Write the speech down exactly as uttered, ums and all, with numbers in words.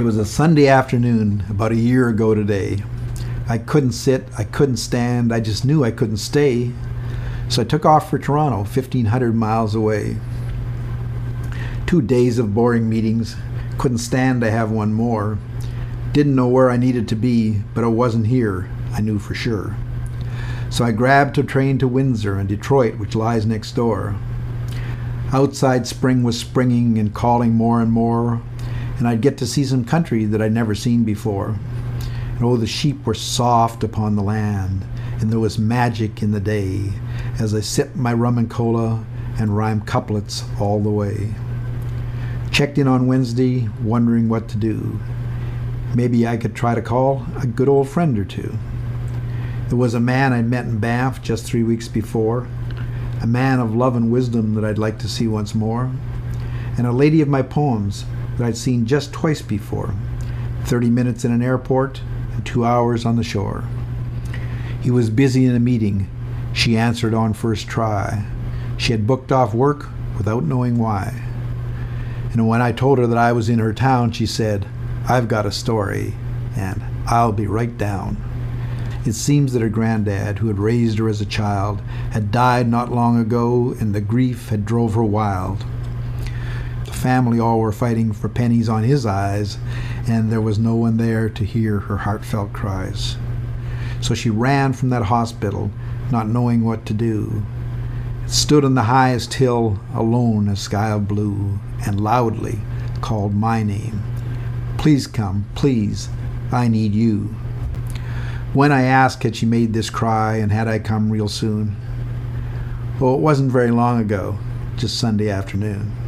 It was a Sunday afternoon about a year ago today. I couldn't sit, I couldn't stand, I just knew I couldn't stay. So I took off for Toronto, fifteen hundred miles away. Two days of boring meetings, couldn't stand to have one more. Didn't know where I needed to be, but I wasn't here, I knew for sure. So I grabbed a train to Windsor and Detroit, which lies next door. Outside spring was springing and calling more and more, and I'd get to see some country that I'd never seen before. And oh, the sheep were soft upon the land, and there was magic in the day, as I sipped my rum and cola and rhymed couplets all the way. Checked in on Wednesday, wondering what to do. Maybe I could try to call a good old friend or two. There was a man I'd met in Banff just three weeks before, a man of love and wisdom that I'd like to see once more, and a lady of my poems that I'd seen just twice before, thirty minutes in an airport and two hours on the shore. He was busy in a meeting. She answered on first try. She had booked off work without knowing why. And when I told her that I was in her town, she said, "I've got a story, and I'll be right down." It seems that her granddad, who had raised her as a child, had died not long ago, and the grief had drove her wild. The family all were fighting for pennies on his eyes, and there was no one there to hear her heartfelt cries. So she ran from that hospital, not knowing what to do. Stood on the highest hill, alone, a sky of blue, and loudly called my name. "Please come, please, I need you." When I asked had she made this cry, and had I come real soon? Oh, it wasn't very long ago, just Sunday afternoon.